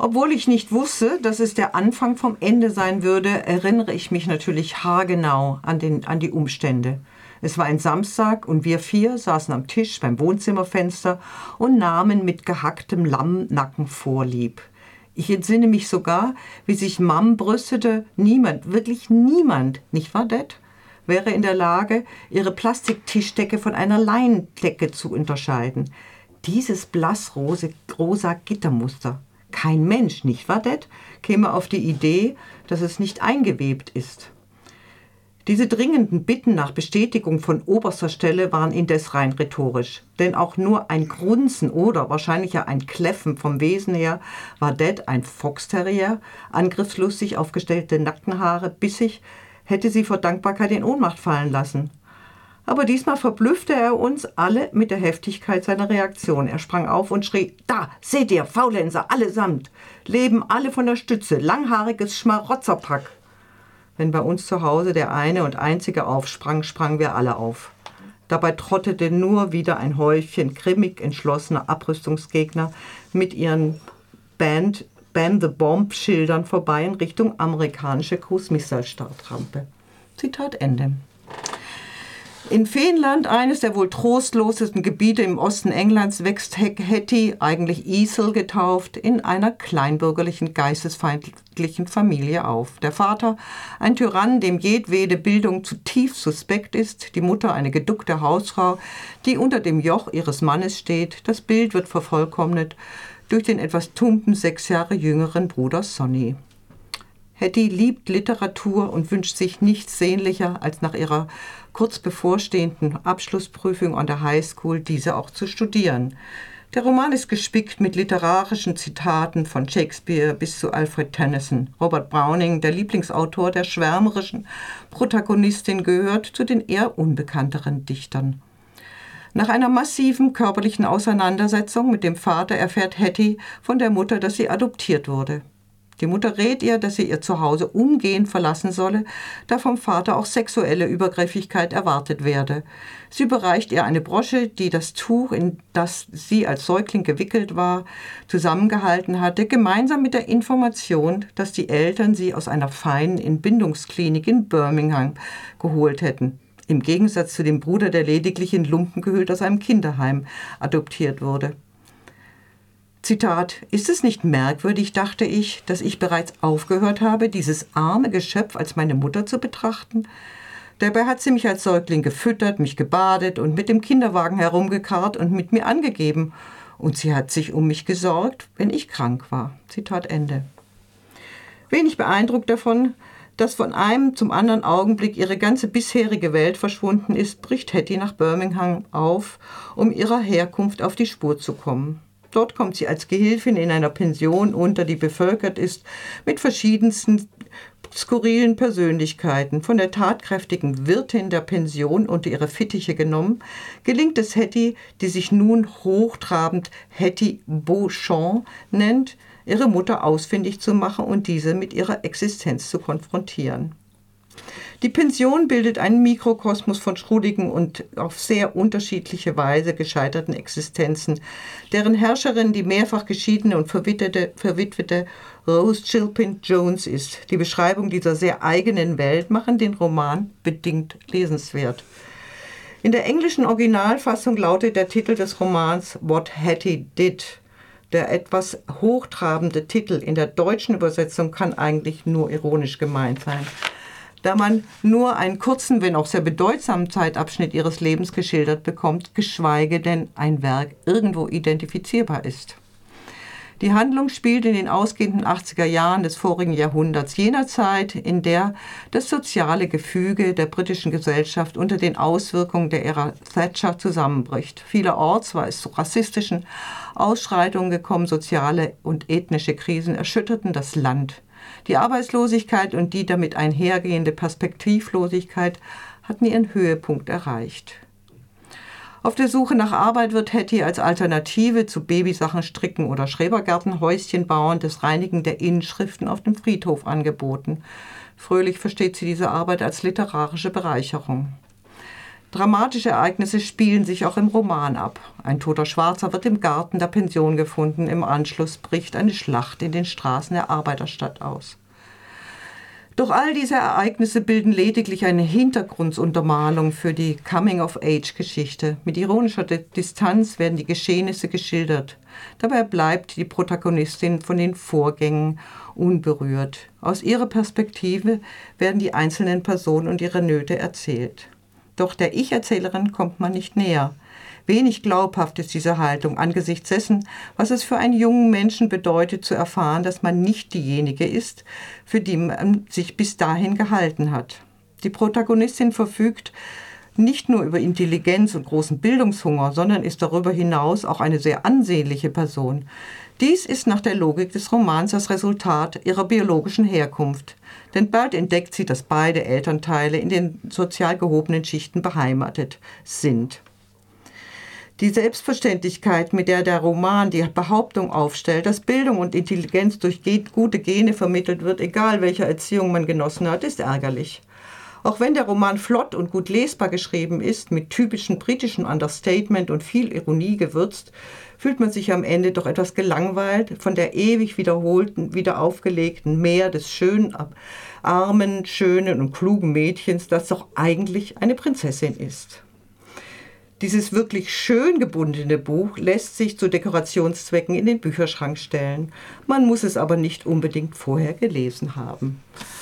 Obwohl ich nicht wusste, dass es der Anfang vom Ende sein würde, erinnere ich mich natürlich haargenau an die Umstände. Es war ein Samstag und wir 4 saßen am Tisch beim Wohnzimmerfenster und nahmen mit gehacktem Lammnacken Vorlieb. Ich entsinne mich sogar, wie sich Mom brüstete, niemand, wirklich niemand, nicht wahr, Dad, wäre in der Lage, ihre Plastiktischdecke von einer Leinendecke zu unterscheiden. Dieses blassrosa Gittermuster. Kein Mensch, nicht wahr, Dad, käme auf die Idee, dass es nicht eingewebt ist. Diese dringenden Bitten nach Bestätigung von oberster Stelle waren indes rein rhetorisch, denn auch nur ein Grunzen oder wahrscheinlich ja ein Kläffen vom Wesen her war Dad ein Foxterrier, angriffslustig aufgestellte Nackenhaare, bissig, hätte sie vor Dankbarkeit in Ohnmacht fallen lassen. Aber diesmal verblüffte er uns alle mit der Heftigkeit seiner Reaktion. Er sprang auf und schrie: »Da, seht ihr, Faulenzer, allesamt! Leben alle von der Stütze, langhaariges Schmarotzerpack!« Wenn bei uns zu Hause der eine und einzige aufsprang, sprangen wir alle auf. Dabei trottete nur wieder ein Häufchen grimmig entschlossener Abrüstungsgegner mit ihren Ban the Bomb-Schildern vorbei in Richtung amerikanische Cruise-Missile-Startrampe. Zitat Ende. In Feenland, eines der wohl trostlosesten Gebiete im Osten Englands, wächst Hetty, eigentlich Ethel getauft, in einer kleinbürgerlichen, geistesfeindlichen Familie auf. Der Vater, ein Tyrann, dem jedwede Bildung zutiefst suspekt ist, die Mutter eine geduckte Hausfrau, die unter dem Joch ihres Mannes steht. Das Bild wird vervollkommnet durch den etwas tumpen, 6 Jahre jüngeren Bruder Sonny. Hetty liebt Literatur und wünscht sich nichts sehnlicher, als nach ihrer kurz bevorstehenden Abschlussprüfung an der Highschool diese auch zu studieren. Der Roman ist gespickt mit literarischen Zitaten von Shakespeare bis zu Alfred Tennyson. Robert Browning, der Lieblingsautor der schwärmerischen Protagonistin, gehört zu den eher unbekannteren Dichtern. Nach einer massiven körperlichen Auseinandersetzung mit dem Vater erfährt Hetty von der Mutter, dass sie adoptiert wurde. Die Mutter rät ihr, dass sie ihr Zuhause umgehend verlassen solle, da vom Vater auch sexuelle Übergriffigkeit erwartet werde. Sie überreicht ihr eine Brosche, die das Tuch, in das sie als Säugling gewickelt war, zusammengehalten hatte, gemeinsam mit der Information, dass die Eltern sie aus einer feinen Entbindungsklinik in Birmingham geholt hätten. Im Gegensatz zu dem Bruder, der lediglich in Lumpen gehüllt aus einem Kinderheim adoptiert wurde. Zitat: »Ist es nicht merkwürdig, dachte ich, dass ich bereits aufgehört habe, dieses arme Geschöpf als meine Mutter zu betrachten? Dabei hat sie mich als Säugling gefüttert, mich gebadet und mit dem Kinderwagen herumgekarrt und mit mir angegeben. Und sie hat sich um mich gesorgt, wenn ich krank war.« Zitat Ende. Wenig beeindruckt davon, dass von einem zum anderen Augenblick ihre ganze bisherige Welt verschwunden ist, bricht Hetty nach Birmingham auf, um ihrer Herkunft auf die Spur zu kommen. Dort kommt sie als Gehilfin in einer Pension unter, die bevölkert ist mit verschiedensten skurrilen Persönlichkeiten. Von der tatkräftigen Wirtin der Pension unter ihre Fittiche genommen, gelingt es Hetty, die sich nun hochtrabend Hetty Beauchamp nennt, ihre Mutter ausfindig zu machen und diese mit ihrer Existenz zu konfrontieren. Die Pension bildet einen Mikrokosmos von schrulligen und auf sehr unterschiedliche Weise gescheiterten Existenzen, deren Herrscherin die mehrfach geschiedene und verwitwete Rose Chilpin Jones ist. Die Beschreibung dieser sehr eigenen Welt machen den Roman bedingt lesenswert. In der englischen Originalfassung lautet der Titel des Romans What Hetty Did. Der etwas hochtrabende Titel in der deutschen Übersetzung kann eigentlich nur ironisch gemeint sein, da man nur einen kurzen, wenn auch sehr bedeutsamen Zeitabschnitt ihres Lebens geschildert bekommt, geschweige denn ein Werk irgendwo identifizierbar ist. Die Handlung spielt in den ausgehenden 80er Jahren des vorigen Jahrhunderts, jener Zeit, in der das soziale Gefüge der britischen Gesellschaft unter den Auswirkungen der Ära Thatcher zusammenbricht. Vielerorts war es zu rassistischen Ausschreitungen gekommen, soziale und ethnische Krisen erschütterten das Land. Die Arbeitslosigkeit und die damit einhergehende Perspektivlosigkeit hatten ihren Höhepunkt erreicht. Auf der Suche nach Arbeit wird Hetty als Alternative zu Babysachen stricken oder Schrebergartenhäuschen bauen das Reinigen der Inschriften auf dem Friedhof angeboten. Fröhlich versteht sie diese Arbeit als literarische Bereicherung. Dramatische Ereignisse spielen sich auch im Roman ab. Ein toter Schwarzer wird im Garten der Pension gefunden. Im Anschluss bricht eine Schlacht in den Straßen der Arbeiterstadt aus. Doch all diese Ereignisse bilden lediglich eine Hintergrunduntermalung für die Coming-of-Age-Geschichte. Mit ironischer Distanz werden die Geschehnisse geschildert. Dabei bleibt die Protagonistin von den Vorgängen unberührt. Aus ihrer Perspektive werden die einzelnen Personen und ihre Nöte erzählt. Doch der Ich-Erzählerin kommt man nicht näher. Wenig glaubhaft ist diese Haltung angesichts dessen, was es für einen jungen Menschen bedeutet, zu erfahren, dass man nicht diejenige ist, für die man sich bis dahin gehalten hat. Die Protagonistin verfügt nicht nur über Intelligenz und großen Bildungshunger, sondern ist darüber hinaus auch eine sehr ansehnliche Person. Dies ist nach der Logik des Romans das Resultat ihrer biologischen Herkunft. Denn bald entdeckt sie, dass beide Elternteile in den sozial gehobenen Schichten beheimatet sind. Die Selbstverständlichkeit, mit der der Roman die Behauptung aufstellt, dass Bildung und Intelligenz durch gute Gene vermittelt wird, egal welcher Erziehung man genossen hat, ist ärgerlich. Auch wenn der Roman flott und gut lesbar geschrieben ist, mit typischen britischen Understatement und viel Ironie gewürzt, fühlt man sich am Ende doch etwas gelangweilt von der ewig wiederholten, wieder aufgelegten Mehr des schönen, armen, schönen und klugen Mädchens, das doch eigentlich eine Prinzessin ist. Dieses wirklich schön gebundene Buch lässt sich zu Dekorationszwecken in den Bücherschrank stellen. Man muss es aber nicht unbedingt vorher gelesen haben.